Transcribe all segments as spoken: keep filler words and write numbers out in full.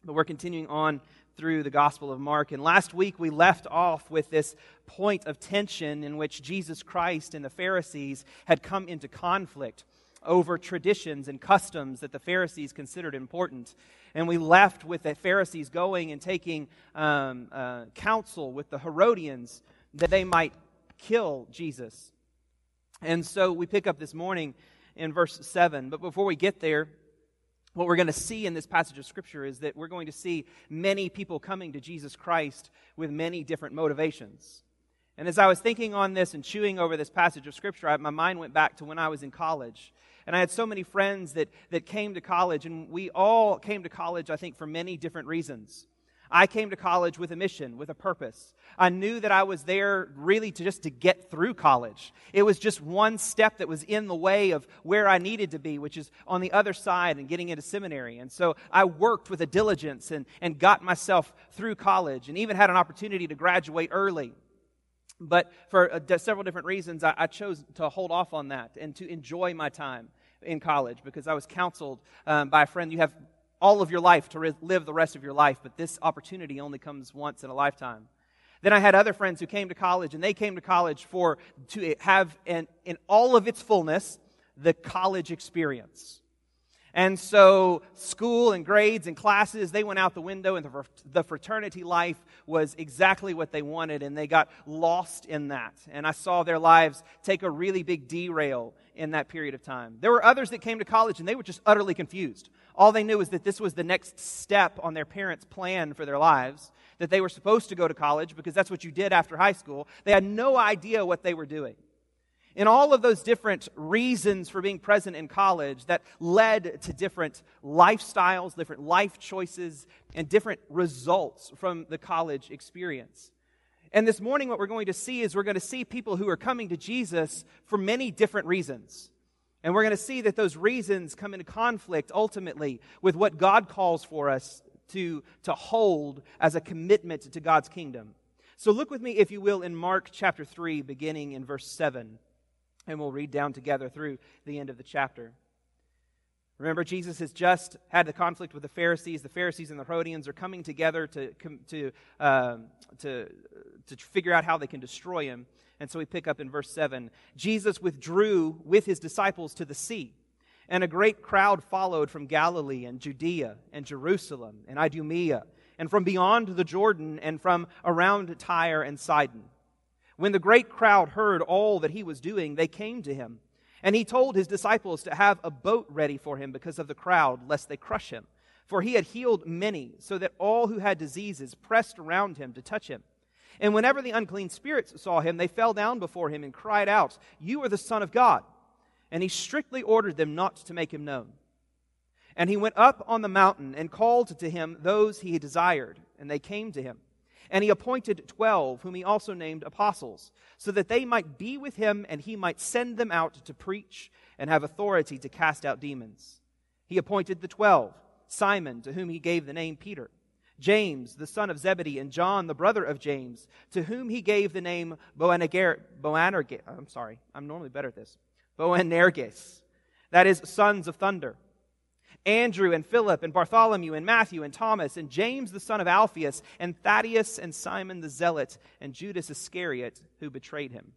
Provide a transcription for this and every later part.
But we're continuing on through the Gospel of Mark. And last week we left off with this point of tension in which Jesus Christ and the Pharisees had come into conflict over traditions and customs that the Pharisees considered important. And we left with the Pharisees going and taking um, uh, counsel with the Herodians that they might kill Jesus. And so we pick up this morning in verse seven. But before we get there, what we're going to see in this passage of Scripture is that we're going to see many people coming to Jesus Christ with many different motivations. And as I was thinking on this and chewing over this passage of Scripture, I, my mind went back to when I was in college. And I had so many friends that, that came to college, and we all came to college, I think, for many different reasons. I came to college with a mission, with a purpose. I knew that I was there really to just to get through college. It was just one step that was in the way of where I needed to be, which is on the other side and getting into seminary. And so I worked with a diligence and, and got myself through college and even had an opportunity to graduate early. But for uh, several different reasons, I, I chose to hold off on that and to enjoy my time in college because I was counseled um, by a friend. You have all of your life to re- live the rest of your life, but this opportunity only comes once in a lifetime. Then I had other friends who came to college, and they came to college for to have, an, in all of its fullness, the college experience. And so school and grades and classes, they went out the window, and the, the fraternity life was exactly what they wanted, and they got lost in that. And I saw their lives take a really big derail in that period of time. There were others that came to college, and they were just utterly confused. All they knew was that this was the next step on their parents' plan for their lives, that they were supposed to go to college because that's what you did after high school. They had no idea what they were doing. In all of those different reasons for being present in college that led to different lifestyles, different life choices, and different results from the college experience. And this morning what we're going to see is we're going to see people who are coming to Jesus for many different reasons. And we're going to see that those reasons come into conflict ultimately with what God calls for us to, to hold as a commitment to God's kingdom. So look with me, if you will, in Mark chapter three, beginning in verse seven. And we'll read down together through the end of the chapter. Remember, Jesus has just had the conflict with the Pharisees. The Pharisees and the Herodians are coming together to, to, uh, to, to figure out how they can destroy him. And so we pick up in verse seven. Jesus withdrew with his disciples to the sea, and a great crowd followed from Galilee and Judea and Jerusalem and Idumea, and from beyond the Jordan and from around Tyre and Sidon. When the great crowd heard all that he was doing, they came to him. And he told his disciples to have a boat ready for him because of the crowd, lest they crush him. For he had healed many, so that all who had diseases pressed around him to touch him. And whenever the unclean spirits saw him, they fell down before him and cried out, "You are the Son of God." And he strictly ordered them not to make him known. And he went up on the mountain and called to him those he desired, and they came to him. And he appointed twelve, whom he also named apostles, so that they might be with him and he might send them out to preach and have authority to cast out demons. He appointed the twelve, Simon, to whom he gave the name Peter, James, the son of Zebedee, and John, the brother of James, to whom he gave the name Boanerges. Boanerges. I'm sorry, I'm normally better at this. Boanerges. That is, sons of thunder. Andrew and Philip and Bartholomew and Matthew and Thomas and James the son of Alphaeus and Thaddeus and Simon the Zealot and Judas Iscariot who betrayed him.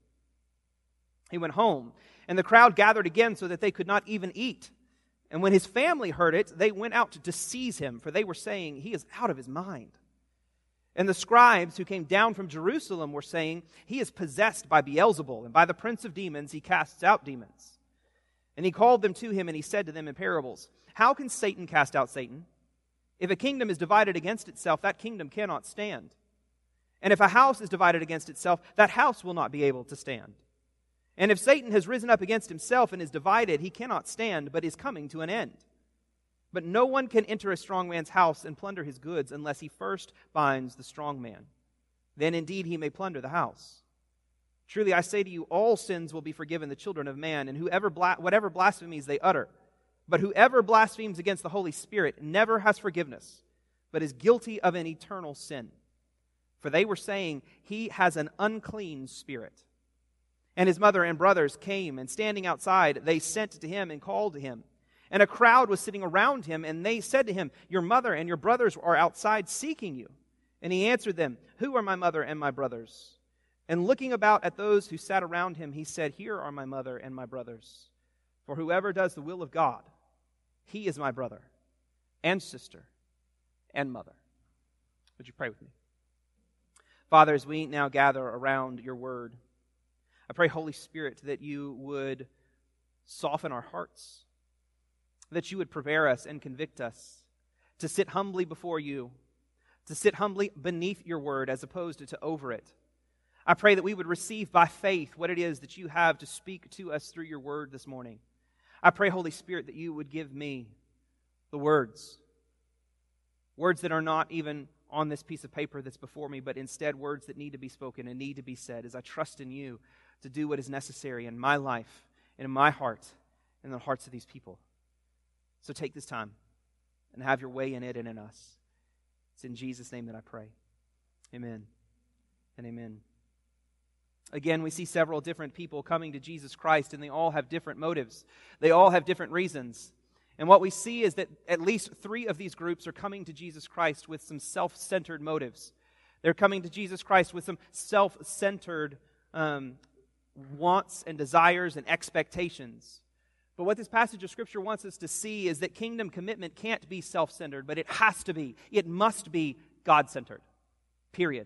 He went home, and the crowd gathered again so that they could not even eat. And when his family heard it, they went out to seize him, for they were saying, "He is out of his mind." And the scribes who came down from Jerusalem were saying, "He is possessed by Beelzebul, and by the prince of demons he casts out demons." And he called them to him, and he said to them in parables, "How can Satan cast out Satan? If a kingdom is divided against itself, that kingdom cannot stand. And if a house is divided against itself, that house will not be able to stand. And if Satan has risen up against himself and is divided, he cannot stand, but is coming to an end. But no one can enter a strong man's house and plunder his goods unless he first binds the strong man. Then indeed he may plunder the house. Truly I say to you, all sins will be forgiven the children of man, and whoever bla- whatever blasphemies they utter. But whoever blasphemes against the Holy Spirit never has forgiveness, but is guilty of an eternal sin. For they were saying, he has an unclean spirit. And his mother and brothers came, and standing outside, they sent to him and called to him. And a crowd was sitting around him, and they said to him, "Your mother and your brothers are outside seeking you." And he answered them, "Who are my mother and my brothers?" And looking about at those who sat around him, he said, "Here are my mother and my brothers. For whoever does the will of God, he is my brother and sister and mother." Would you pray with me? Father, as we now gather around your word, I pray, Holy Spirit, that you would soften our hearts, that you would prepare us and convict us to sit humbly before you, to sit humbly beneath your word as opposed to over it. I pray that we would receive by faith what it is that you have to speak to us through your word this morning. I pray, Holy Spirit, that you would give me the words, words that are not even on this piece of paper that's before me, but instead words that need to be spoken and need to be said as I trust in you to do what is necessary in my life and in my heart and in the hearts of these people. So take this time and have your way in it and in us. It's in Jesus' name that I pray. Amen and amen. Again, we see several different people coming to Jesus Christ, and they all have different motives. They all have different reasons. And what we see is that at least three of these groups are coming to Jesus Christ with some self-centered motives. They're coming to Jesus Christ with some self-centered um, wants and desires and expectations. But what this passage of Scripture wants us to see is that kingdom commitment can't be self-centered, but it has to be. It must be God-centered. Period.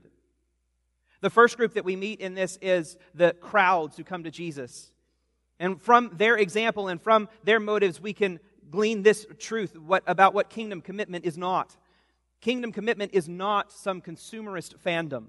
The first group that we meet in this is the crowds who come to Jesus. And from their example and from their motives, we can glean this truth what, about what kingdom commitment is not. Kingdom commitment is not some consumerist fandom.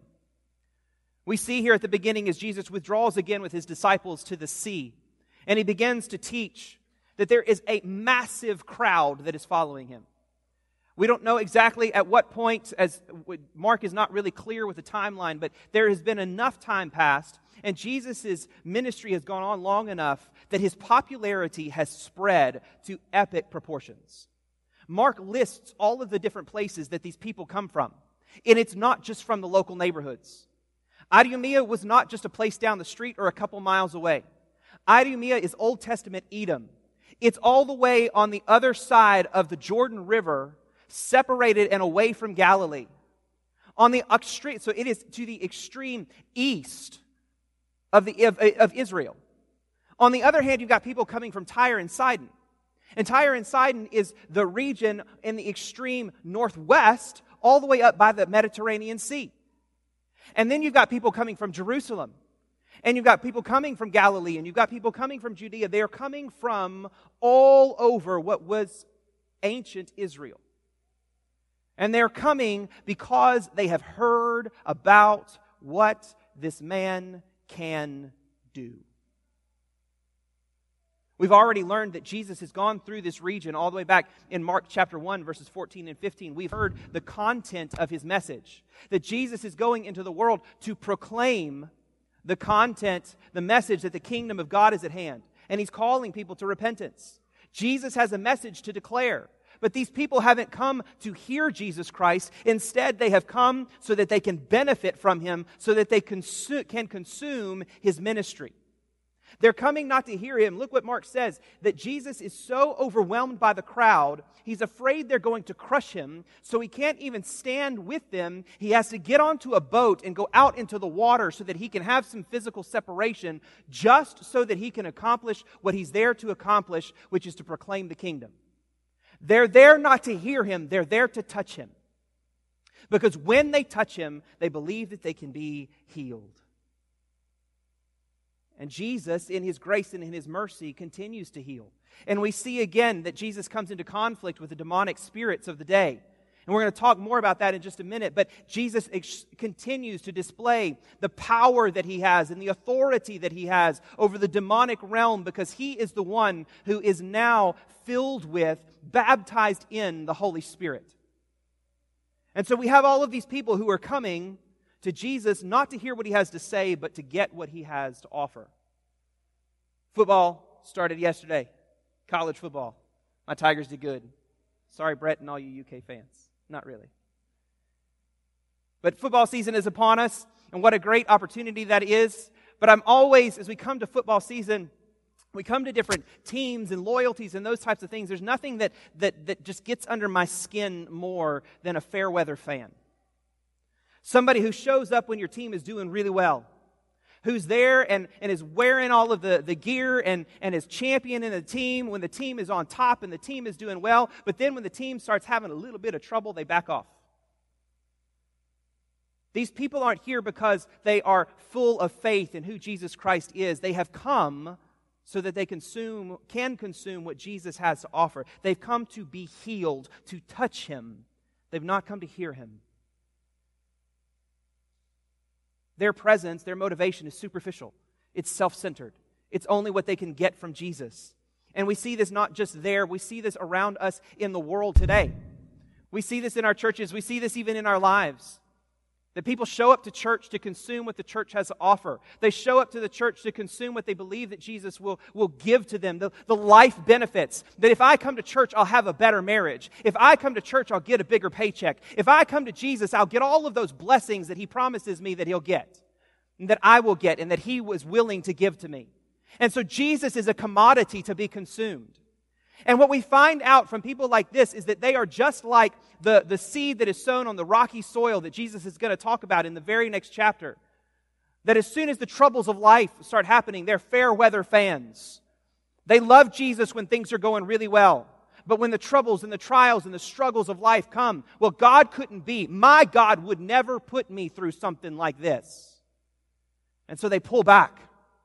We see here at the beginning as Jesus withdraws again with his disciples to the sea, and he begins to teach that there is a massive crowd that is following him. We don't know exactly at what point, as Mark is not really clear with the timeline, but there has been enough time passed, and Jesus' ministry has gone on long enough that his popularity has spread to epic proportions. Mark lists all of the different places that these people come from, and it's not just from the local neighborhoods. Idumea was not just a place down the street or a couple miles away. Idumea is Old Testament Edom. It's all the way on the other side of the Jordan River, separated and away from Galilee. On the extreme, so it is to the extreme east of the of, of Israel. On the other hand, you've got people coming from Tyre and Sidon. And Tyre and Sidon is the region in the extreme northwest, all the way up by the Mediterranean Sea. And then you've got people coming from Jerusalem. And you've got people coming from Galilee. And you've got people coming from Judea. They are coming from all over what was ancient Israel. And they're coming because they have heard about what this man can do. We've already learned that Jesus has gone through this region all the way back in Mark chapter one, verses fourteen and fifteen. We've heard the content of his message. That Jesus is going into the world to proclaim the content, the message that the kingdom of God is at hand. And he's calling people to repentance. Jesus has a message to declare. But these people haven't come to hear Jesus Christ. Instead, they have come so that they can benefit from him, so that they consu- can consume his ministry. They're coming not to hear him. Look what Mark says, that Jesus is so overwhelmed by the crowd, he's afraid they're going to crush him, so he can't even stand with them. He has to get onto a boat and go out into the water so that he can have some physical separation, just so that he can accomplish what he's there to accomplish, which is to proclaim the kingdom. They're there not to hear him, they're there to touch him. Because when they touch him, they believe that they can be healed. And Jesus, in his grace and in his mercy, continues to heal. And we see again that Jesus comes into conflict with the demonic spirits of the day. And we're going to talk more about that in just a minute. But Jesus ex- continues to display the power that he has and the authority that he has over the demonic realm, because he is the one who is now filled with, baptized in the Holy Spirit. And so we have all of these people who are coming to Jesus not to hear what he has to say, but to get what he has to offer. Football started yesterday. College football. My Tigers did good. Sorry, Brett and all you U K fans. Not really. But football season is upon us, and what a great opportunity that is. But I'm always, as we come to football season, we come to different teams and loyalties and those types of things. There's nothing that, that, that just gets under my skin more than a fair weather fan. Somebody who shows up when your team is doing really well. Who's there and, and is wearing all of the, the gear and, and is championing the team when the team is on top and the team is doing well. But then when the team starts having a little bit of trouble, they back off. These people aren't here because they are full of faith in who Jesus Christ is. They have come so that they consume, can consume what Jesus has to offer. They've come to be healed, to touch Him. They've not come to hear Him. Their presence, their motivation is superficial. It's self-centered. It's only what they can get from Jesus. And we see this not just there, we see this around us in the world today. We see this in our churches, we see this even in our lives. That people show up to church to consume what the church has to offer. They show up to the church to consume what they believe that Jesus will, will give to them, the, the life benefits. That if I come to church, I'll have a better marriage. If I come to church, I'll get a bigger paycheck. If I come to Jesus, I'll get all of those blessings that He promises me that He'll get, and that I will get, and that He was willing to give to me. And so Jesus is a commodity to be consumed. And what we find out from people like this is that they are just like the, the seed that is sown on the rocky soil that Jesus is going to talk about in the very next chapter. That as soon as the troubles of life start happening, they're fair weather fans. They love Jesus when things are going really well. But when the troubles and the trials and the struggles of life come, well, God couldn't be. My God would never put me through something like this. And so they pull back.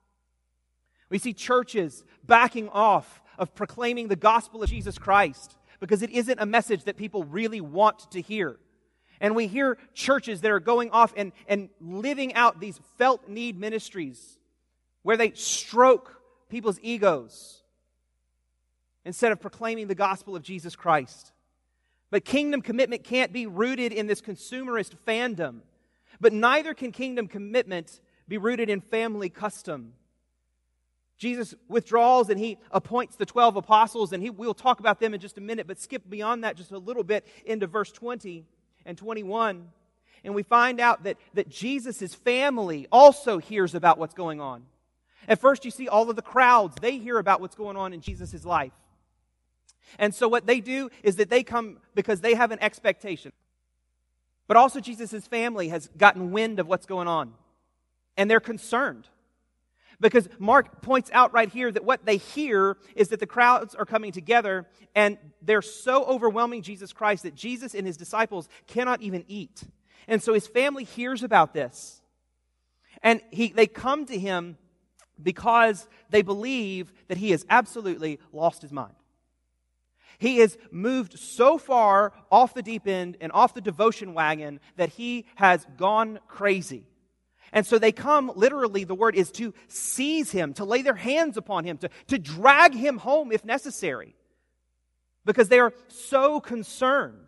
We see churches backing off of proclaiming the gospel of Jesus Christ because it isn't a message that people really want to hear. And we hear churches that are going off and, and living out these felt need ministries where they stroke people's egos instead of proclaiming the gospel of Jesus Christ. But kingdom commitment can't be rooted in this consumerist fandom. But neither can kingdom commitment be rooted in family custom. Jesus withdraws and He appoints the twelve apostles, and he, we'll talk about them in just a minute, but skip beyond that just a little bit into verse twenty and twenty-one. And we find out that, that Jesus' family also hears about what's going on. At first you see all of the crowds, they hear about what's going on in Jesus' life. And so what they do is that they come because they have an expectation. But also Jesus' family has gotten wind of what's going on. And they're concerned. Because Mark points out right here that what they hear is that the crowds are coming together and they're so overwhelming Jesus Christ that Jesus and His disciples cannot even eat. And so His family hears about this. And he, they come to Him because they believe that He has absolutely lost His mind. He has moved so far off the deep end and off the devotion wagon that He has gone crazy. And so they come, literally, the word is to seize Him, to lay their hands upon Him, to, to drag Him home if necessary. Because they are so concerned.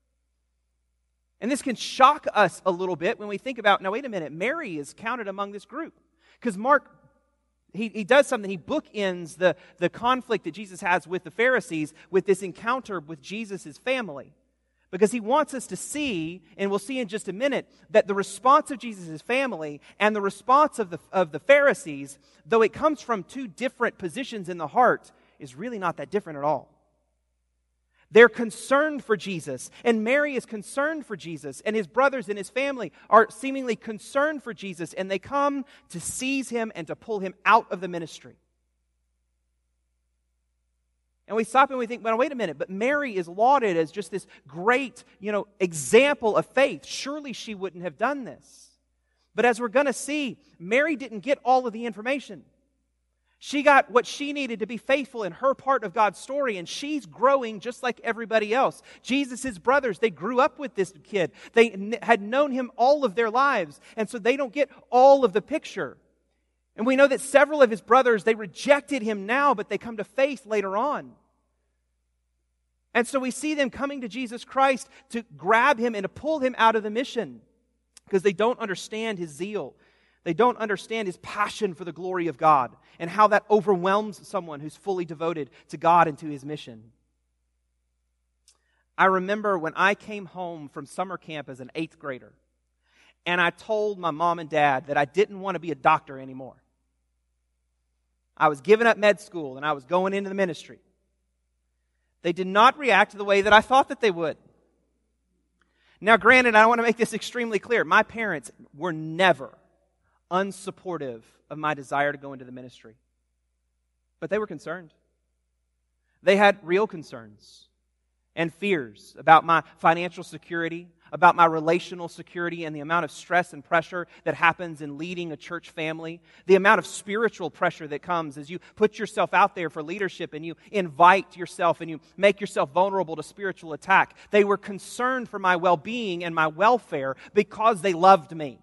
And this can shock us a little bit when we think about, now wait a minute, Mary is counted among this group. Because Mark, he, he does something, he bookends the, the conflict that Jesus has with the Pharisees with this encounter with Jesus' family. Because He wants us to see, and we'll see in just a minute, that the response of Jesus' family and the response of the, of the Pharisees, though it comes from two different positions in the heart, is really not that different at all. They're concerned for Jesus, and Mary is concerned for Jesus, and His brothers and His family are seemingly concerned for Jesus, and they come to seize Him and to pull Him out of the ministry. And we stop and we think, well, wait a minute, but Mary is lauded as just this great, you know, example of faith. Surely she wouldn't have done this. But as we're going to see, Mary didn't get all of the information. She got what she needed to be faithful in her part of God's story, and she's growing just like everybody else. Jesus' brothers, they grew up with this kid. They n- had known him all of their lives, and so they don't get all of the picture. And we know that several of His brothers, they rejected Him now, but they come to faith later on. And so we see them coming to Jesus Christ to grab Him and to pull Him out of the mission because they don't understand His zeal. They don't understand His passion for the glory of God and how that overwhelms someone who's fully devoted to God and to His mission. I remember when I came home from summer camp as an eighth grader, and I told my mom and dad that I didn't want to be a doctor anymore. I was giving up med school and I was going into the ministry. They did not react the way that I thought that they would. Now, granted, I want to make this extremely clear. My parents were never unsupportive of my desire to go into the ministry. But they were concerned. They had real concerns and fears about my financial security, about my relational security and the amount of stress and pressure that happens in leading a church family, the amount of spiritual pressure that comes as you put yourself out there for leadership and you invite yourself and you make yourself vulnerable to spiritual attack. They were concerned for my well-being and my welfare because they loved me.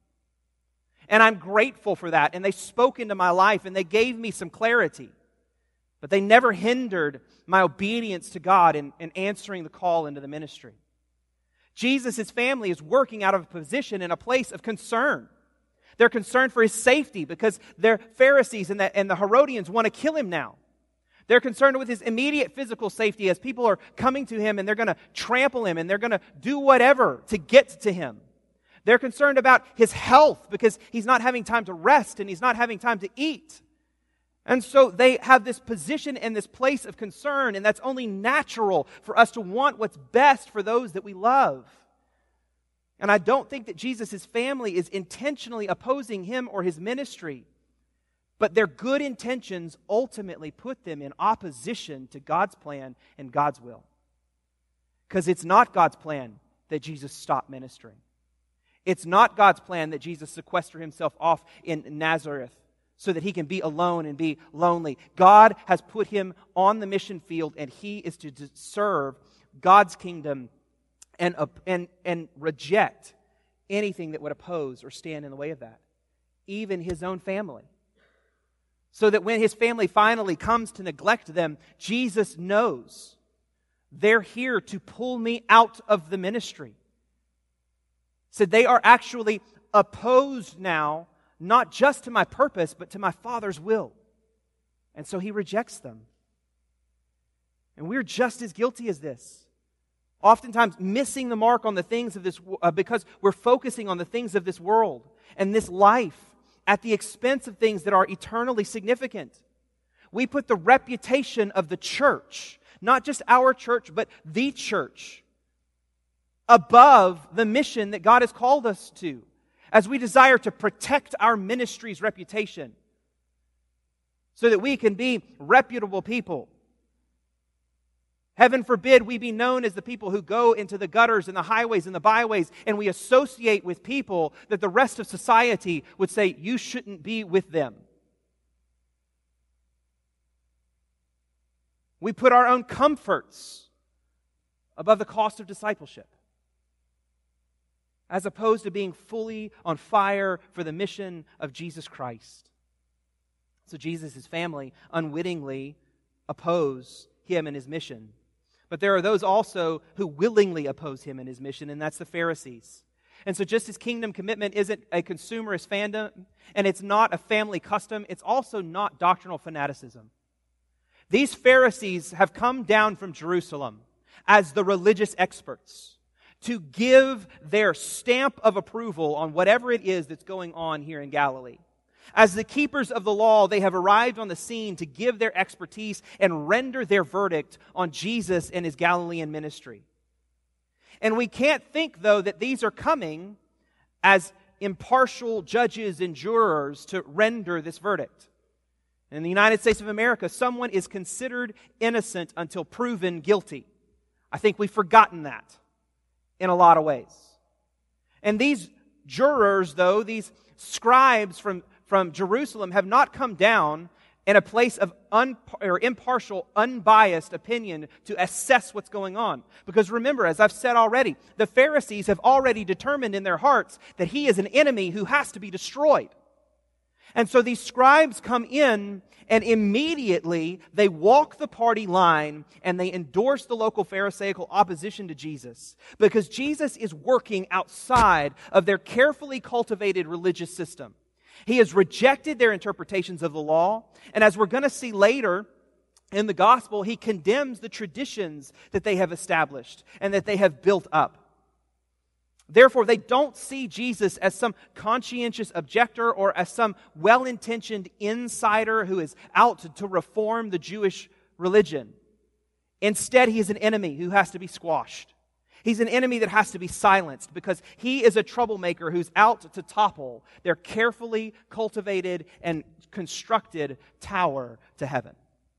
And I'm grateful for that. And they spoke into my life and they gave me some clarity. But they never hindered my obedience to God in, in answering the call into the ministry. Jesus' family is working out of a position in a place of concern. They're concerned for his safety because their Pharisees and the, and the Herodians want to kill him now. They're concerned with his immediate physical safety as people are coming to him and they're going to trample him and they're going to do whatever to get to him. They're concerned about his health because he's not having time to rest and he's not having time to eat. And so they have this position and this place of concern, and that's only natural for us to want what's best for those that we love. And I don't think that Jesus' family is intentionally opposing him or his ministry, but their good intentions ultimately put them in opposition to God's plan and God's will. Because it's not God's plan that Jesus stop ministering. It's not God's plan that Jesus sequester himself off in Nazareth so that he can be alone and be lonely. God has put him on the mission field, and he is to serve God's kingdom and, and, and reject anything that would oppose or stand in the way of that, even his own family. So that when his family finally comes to neglect them, Jesus knows they're here to pull me out of the ministry. So they are actually opposed now, not just to my purpose, but to my Father's will. And so he rejects them. And we're just as guilty as this. Oftentimes missing the mark on the things of this, uh, because we're focusing on the things of this world and this life at the expense of things that are eternally significant. We put the reputation of the church, not just our church, but the church, above the mission that God has called us to, as we desire to protect our ministry's reputation so that we can be reputable people. Heaven forbid we be known as the people who go into the gutters and the highways and the byways and we associate with people that the rest of society would say, you shouldn't be with them. We put our own comforts above the cost of discipleship, as opposed to being fully on fire for the mission of Jesus Christ. So Jesus' family unwittingly oppose him and his mission. But there are those also who willingly oppose him and his mission, and that's the Pharisees. And so just as kingdom commitment isn't a consumerist fandom, and it's not a family custom, it's also not doctrinal fanaticism. These Pharisees have come down from Jerusalem as the religious experts to give their stamp of approval on whatever it is that's going on here in Galilee. As the keepers of the law, they have arrived on the scene to give their expertise and render their verdict on Jesus and his Galilean ministry. And we can't think, though, that these are coming as impartial judges and jurors to render this verdict. In the United States of America, someone is considered innocent until proven guilty. I think we've forgotten that in a lot of ways. And these jurors, though, these scribes from, from Jerusalem have not come down in a place of un, or impartial, unbiased opinion to assess what's going on. Because remember, as I've said already, the Pharisees have already determined in their hearts that he is an enemy who has to be destroyed. And so these scribes come in and immediately they walk the party line and they endorse the local Pharisaical opposition to Jesus, because Jesus is working outside of their carefully cultivated religious system. He has rejected their interpretations of the law, and as we're going to see later in the gospel, he condemns the traditions that they have established and that they have built up. Therefore, they don't see Jesus as some conscientious objector or as some well-intentioned insider who is out to, to reform the Jewish religion. Instead, he is an enemy who has to be squashed. He's an enemy that has to be silenced because he is a troublemaker who's out to topple their carefully cultivated and constructed tower to heaven.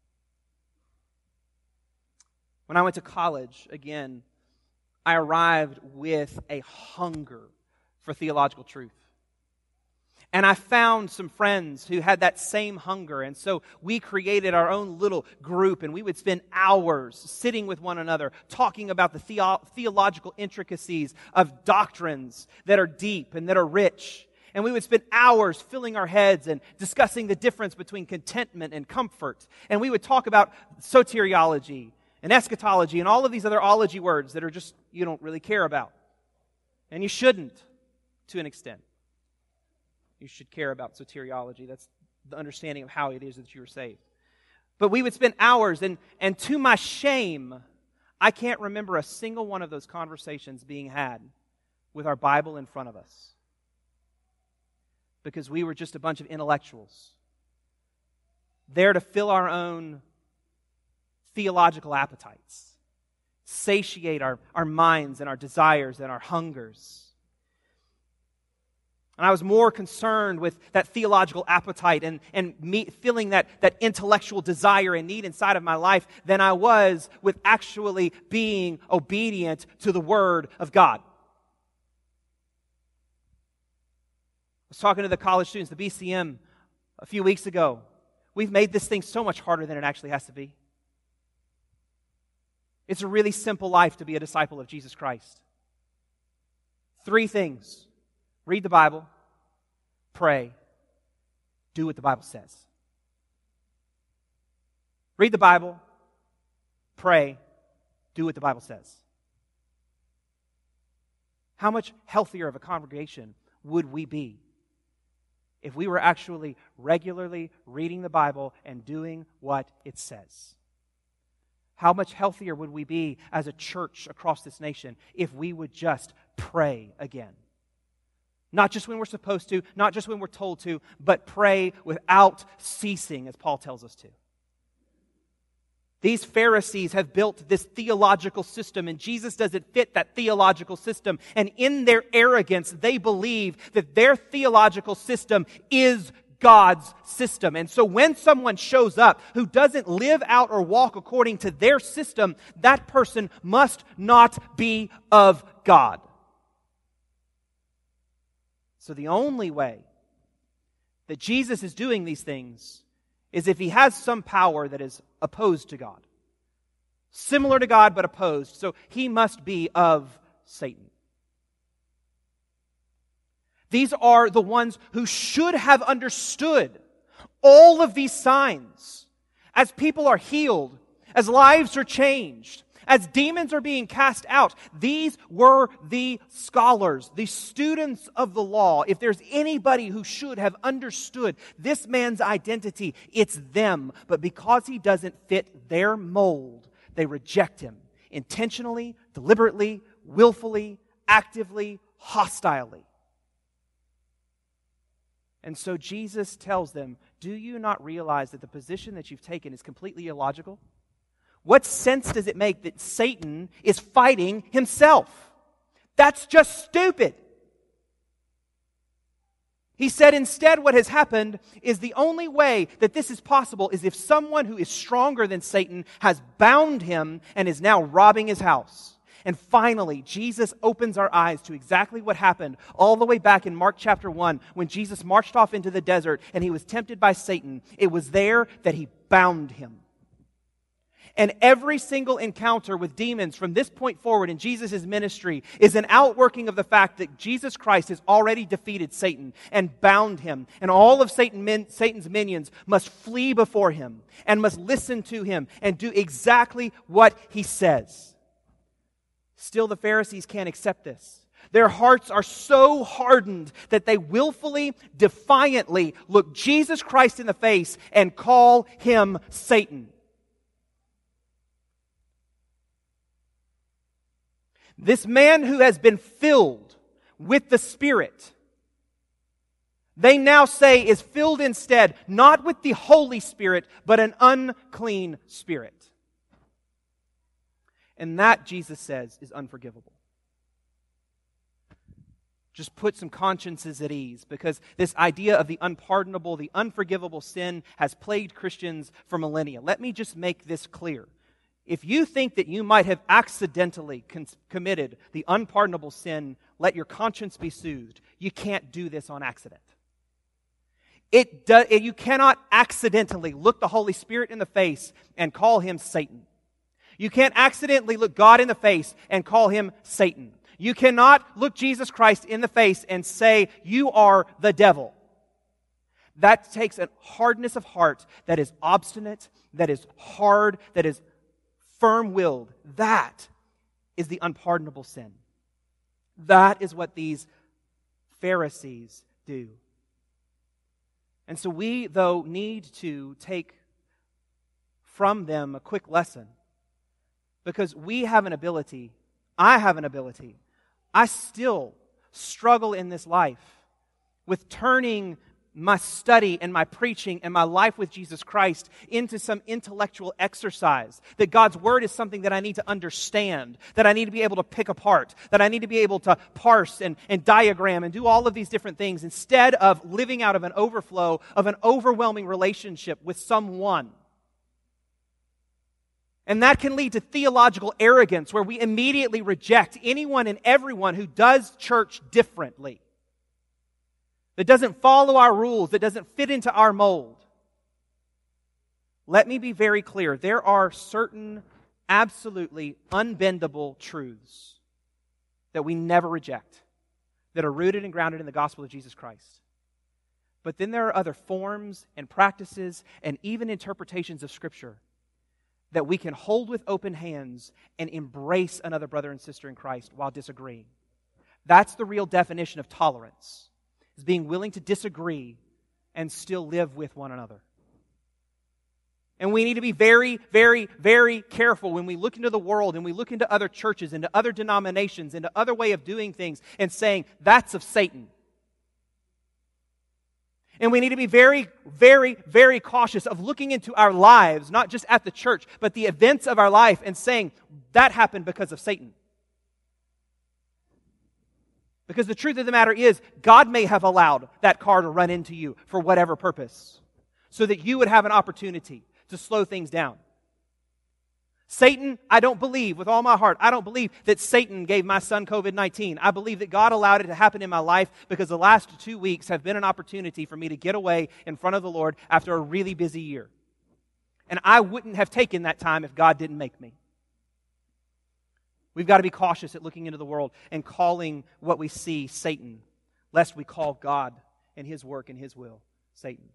When I went to college, again, I arrived with a hunger for theological truth. And I found some friends who had that same hunger. And so we created our own little group, and we would spend hours sitting with one another, talking about the theo- theological intricacies of doctrines that are deep and that are rich. And we would spend hours filling our heads and discussing the difference between contentment and comfort. And we would talk about soteriology and eschatology and all of these other ology words that are just, you don't really care about. And you shouldn't, to an extent. You should care about soteriology. That's the understanding of how it is that you are saved. But we would spend hours, and, and to my shame, I can't remember a single one of those conversations being had with our Bible in front of us. Because we were just a bunch of intellectuals, there to fill our own theological appetites, satiate our, our minds and our desires and our hungers. And I was more concerned with that theological appetite and, and me filling that, that intellectual desire and need inside of my life than I was with actually being obedient to the Word of God. I was talking to the college students, the B C M, a few weeks ago. We've made this thing so much harder than it actually has to be. It's a really simple life to be a disciple of Jesus Christ. Three things. Read the Bible, pray, do what the Bible says. Read the Bible, pray, do what the Bible says. How much healthier of a congregation would we be if we were actually regularly reading the Bible and doing what it says? How much healthier would we be as a church across this nation if we would just pray again? Not just when we're supposed to, not just when we're told to, but pray without ceasing, as Paul tells us to. These Pharisees have built this theological system, and Jesus doesn't fit that theological system. And in their arrogance, they believe that their theological system is God's system. And so when someone shows up who doesn't live out or walk according to their system, that person must not be of God. So the only way that Jesus is doing these things is if he has some power that is opposed to God. Similar to God, but opposed. So he must be of Satan. These are the ones who should have understood all of these signs. As people are healed, as lives are changed, as demons are being cast out, these were the scholars, the students of the law. If there's anybody who should have understood this man's identity, it's them. But because he doesn't fit their mold, they reject him intentionally, deliberately, willfully, actively, hostilely. And so Jesus tells them, do you not realize that the position that you've taken is completely illogical? What sense does it make that Satan is fighting himself? That's just stupid. He said instead what has happened is the only way that this is possible is if someone who is stronger than Satan has bound him and is now robbing his house. And finally, Jesus opens our eyes to exactly what happened all the way back in Mark chapter one when Jesus marched off into the desert and he was tempted by Satan. It was there that he bound him. And every single encounter with demons from this point forward in Jesus' ministry is an outworking of the fact that Jesus Christ has already defeated Satan and bound him. And all of Satan min- Satan's minions must flee before him and must listen to him and do exactly what he says. Still, the Pharisees can't accept this. Their hearts are so hardened that they willfully, defiantly look Jesus Christ in the face and call him Satan. This man who has been filled with the Spirit, they now say is filled instead, not with the Holy Spirit, but an unclean spirit. And that, Jesus says, is unforgivable. Just put some consciences at ease, because this idea of the unpardonable, the unforgivable sin has plagued Christians for millennia. Let me just make this clear. If you think that you might have accidentally con- committed the unpardonable sin, let your conscience be soothed. You can't do this on accident. It do, it, you cannot accidentally look the Holy Spirit in the face and call Him Satan. You can't accidentally look God in the face and call Him Satan. You cannot look Jesus Christ in the face and say, you are the devil. That takes a hardness of heart that is obstinate, that is hard, that is firm-willed. That is the unpardonable sin. That is what these Pharisees do. And so we, though, need to take from them a quick lesson, because we have an ability, I have an ability, I still struggle in this life with turning my study and my preaching and my life with Jesus Christ into some intellectual exercise. That God's Word is something that I need to understand, that I need to be able to pick apart, that I need to be able to parse and, and diagram and do all of these different things, instead of living out of an overflow of an overwhelming relationship with someone. And that can lead to theological arrogance, where we immediately reject anyone and everyone who does church differently, that doesn't follow our rules, that doesn't fit into our mold. Let me be very clear. There are certain absolutely unbendable truths that we never reject, that are rooted and grounded in the gospel of Jesus Christ. But then there are other forms and practices and even interpretations of Scripture that we can hold with open hands and embrace another brother and sister in Christ while disagreeing. That's the real definition of tolerance, is being willing to disagree and still live with one another. And we need to be very, very, very careful when we look into the world and we look into other churches, into other denominations, into other way of doing things and saying, that's of Satan. And we need to be very, very, very cautious of looking into our lives, not just at the church, but the events of our life, and saying, that happened because of Satan. Because the truth of the matter is, God may have allowed that car to run into you for whatever purpose, so that you would have an opportunity to slow things down. Satan, I don't believe with all my heart, I don't believe that Satan gave my son covid nineteen. I believe that God allowed it to happen in my life because the last two weeks have been an opportunity for me to get away in front of the Lord after a really busy year. And I wouldn't have taken that time if God didn't make me. We've got to be cautious at looking into the world and calling what we see Satan, lest we call God and His work and His will Satan.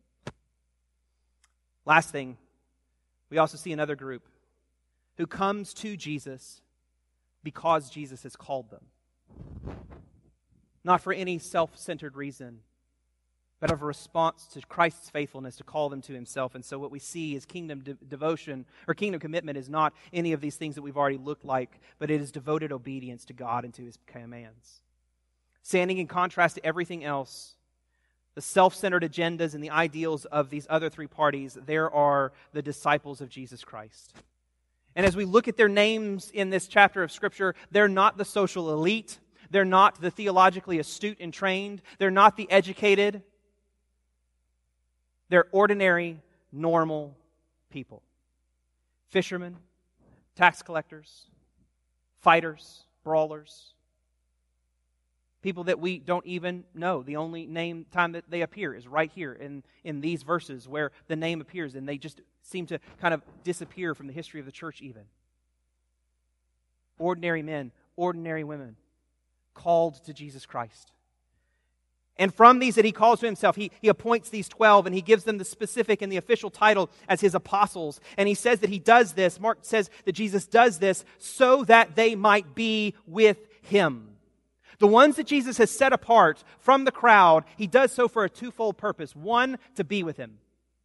Last thing, we also see another group who comes to Jesus because Jesus has called them. Not for any self-centered reason, but of a response to Christ's faithfulness to call them to Himself. And so what we see is kingdom de- devotion, or kingdom commitment, is not any of these things that we've already looked like, but it is devoted obedience to God and to His commands. Standing in contrast to everything else, the self-centered agendas and the ideals of these other three parties, there are the disciples of Jesus Christ. And as we look at their names in this chapter of Scripture, they're not the social elite. They're not the theologically astute and trained. They're not the educated. They're ordinary, normal people. Fishermen, tax collectors, fighters, brawlers. People that we don't even know. The only name time that they appear is right here in, in these verses where the name appears, and they just seem to kind of disappear from the history of the church even. Ordinary men, ordinary women, called to Jesus Christ. And from these that He calls to Himself, He, he appoints these twelve, and He gives them the specific and the official title as His apostles. And He says that He does this, Mark says that Jesus does this so that they might be with Him. The ones that Jesus has set apart from the crowd, He does so for a twofold purpose. One, to be with Him.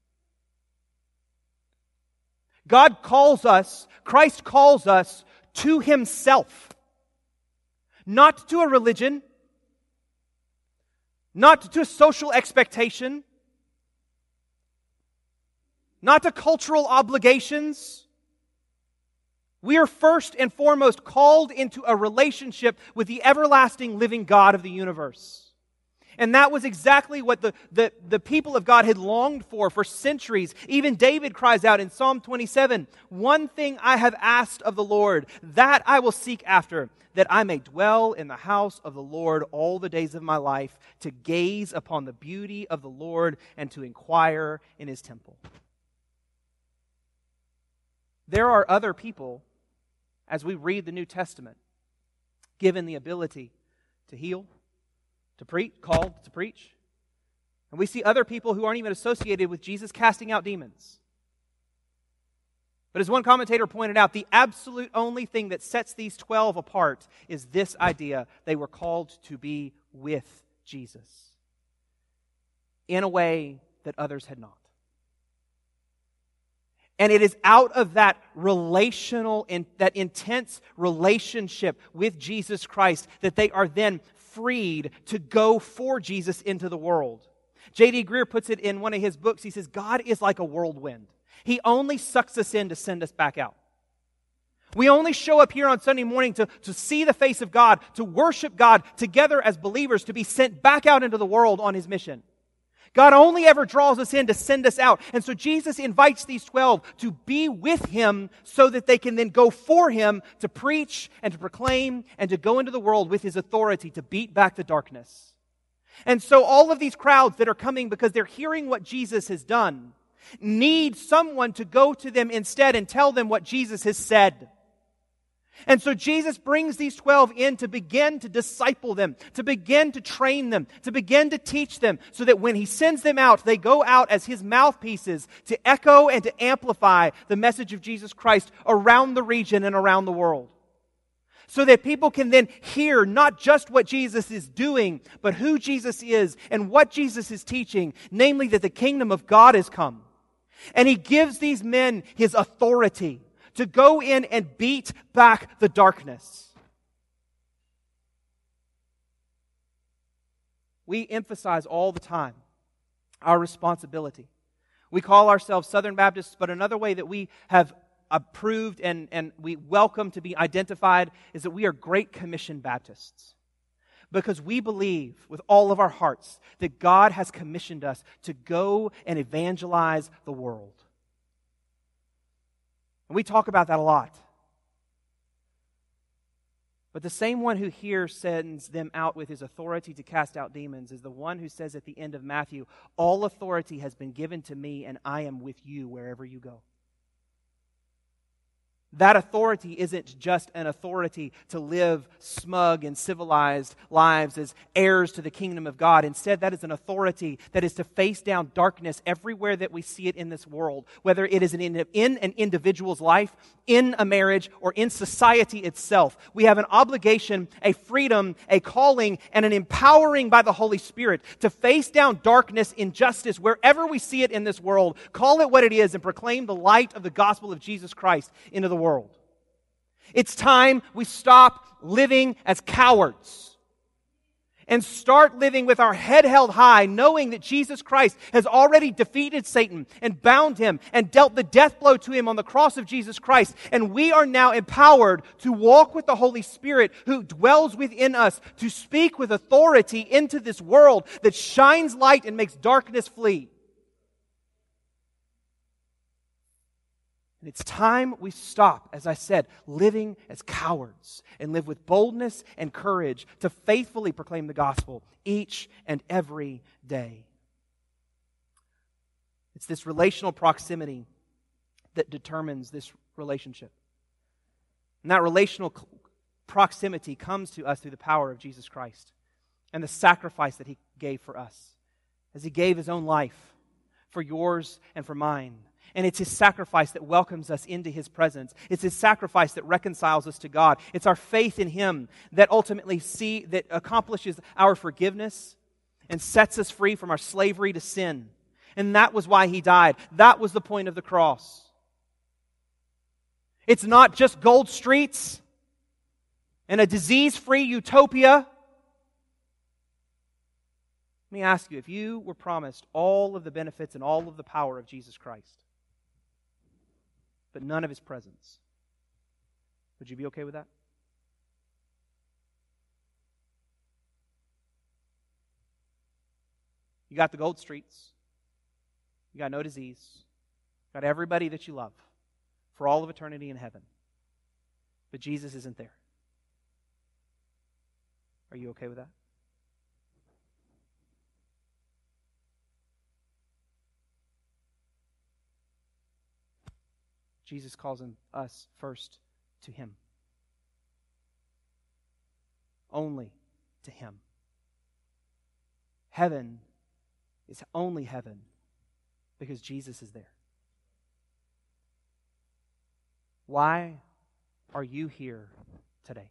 God calls us, Christ calls us to Himself. Not to a religion, not to social expectation, not to cultural obligations. We are first and foremost called into a relationship with the everlasting living God of the universe. And that was exactly what the, the, the people of God had longed for for centuries. Even David cries out in Psalm twenty-seven, "One thing I have asked of the Lord, that I will seek after, that I may dwell in the house of the Lord all the days of my life, to gaze upon the beauty of the Lord and to inquire in His temple." There are other people, as we read the New Testament, given the ability to heal, to preach, called to preach. And we see other people who aren't even associated with Jesus casting out demons. But as one commentator pointed out, the absolute only thing that sets these twelve apart is this idea: they were called to be with Jesus in a way that others had not. And it is out of that relational, and that intense relationship with Jesus Christ that they are then freed to go for Jesus into the world. J D Greear puts it in one of his books. He says, God is like a whirlwind. He only sucks us in to send us back out. We only show up here on Sunday morning to, to see the face of God, to worship God together as believers, to be sent back out into the world on His mission. God only ever draws us in to send us out. And so Jesus invites these twelve to be with Him so that they can then go for Him to preach and to proclaim and to go into the world with His authority to beat back the darkness. And so all of these crowds that are coming because they're hearing what Jesus has done need someone to go to them instead and tell them what Jesus has said. And so Jesus brings these twelve in to begin to disciple them, to begin to train them, to begin to teach them, so that when He sends them out, they go out as His mouthpieces to echo and to amplify the message of Jesus Christ around the region and around the world. So that people can then hear not just what Jesus is doing, but who Jesus is and what Jesus is teaching, namely that the kingdom of God has come. And He gives these men His authority to go in and beat back the darkness. We emphasize all the time our responsibility. We call ourselves Southern Baptists, but another way that we have approved and, and we welcome to be identified is that we are Great Commission Baptists. Because we believe with all of our hearts that God has commissioned us to go and evangelize the world. And we talk about that a lot. But the same one who here sends them out with His authority to cast out demons is the one who says at the end of Matthew, "All authority has been given to me, and I am with you wherever you go." That authority isn't just an authority to live smug and civilized lives as heirs to the kingdom of God. Instead, that is an authority that is to face down darkness everywhere that we see it in this world, whether it is in, in an individual's life, in a marriage, or in society itself. We have an obligation, a freedom, a calling, and an empowering by the Holy Spirit to face down darkness, injustice, wherever we see it in this world, call it what it is, and proclaim the light of the gospel of Jesus Christ into the world. world. It's time we stop living as cowards and start living with our head held high, knowing that Jesus Christ has already defeated Satan and bound him and dealt the death blow to him on the cross of Jesus Christ. And we are now empowered to walk with the Holy Spirit who dwells within us, to speak with authority into this world that shines light and makes darkness flee. And it's time we stop, as I said, living as cowards and live with boldness and courage to faithfully proclaim the gospel each and every day. It's this relational proximity that determines this relationship. And that relational proximity comes to us through the power of Jesus Christ and the sacrifice that He gave for us, as He gave His own life for yours and for mine. And it's His sacrifice that welcomes us into His presence. It's His sacrifice that reconciles us to God. It's our faith in Him that ultimately see that accomplishes our forgiveness and sets us free from our slavery to sin. And that was why He died. That was the point of the cross. It's not just gold streets and a disease-free utopia. Let me ask you, if you were promised all of the benefits and all of the power of Jesus Christ, but none of His presence, would you be okay with that? You got the gold streets. You got no disease. You got everybody that you love for all of eternity in heaven. But Jesus isn't there. Are you okay with that? Jesus calls us first to Him. Only to Him. Heaven is only heaven because Jesus is there. Why are you here today?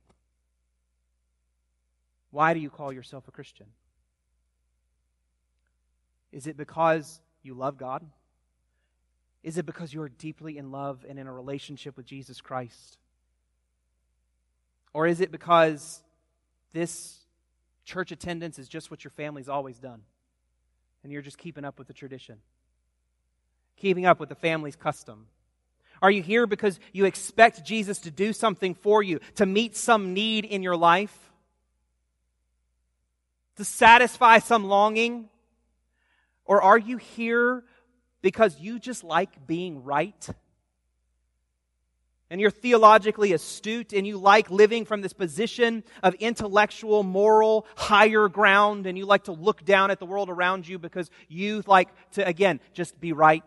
Why do you call yourself a Christian? Is it because you love God? Is it because you are deeply in love and in a relationship with Jesus Christ? Or is it because this church attendance is just what your family's always done, and you're just keeping up with the tradition, keeping up with the family's custom? Are you here because you expect Jesus to do something for you, to meet some need in your life, to satisfy some longing? Or are you here because you just like being right? And you're theologically astute and you like living from this position of intellectual, moral, higher ground, and you like to look down at the world around you because you like to, again, just be right?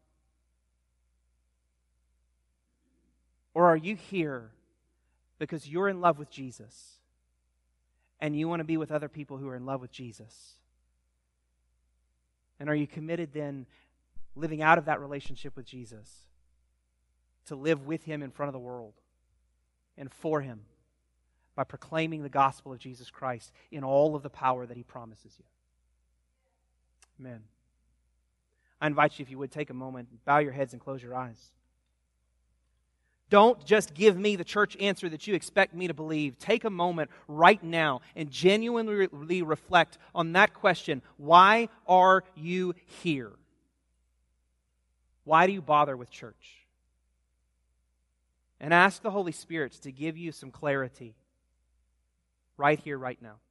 Or are you here because you're in love with Jesus and you want to be with other people who are in love with Jesus? And are you committed then, living out of that relationship with Jesus, to live with Him in front of the world and for Him by proclaiming the gospel of Jesus Christ in all of the power that He promises you? Amen. I invite you, if you would, take a moment, bow your heads and close your eyes. Don't just give me the church answer that you expect me to believe. Take a moment right now and genuinely reflect on that question. Why are you here? Why do you bother with church? And ask the Holy Spirit to give you some clarity right here, right now.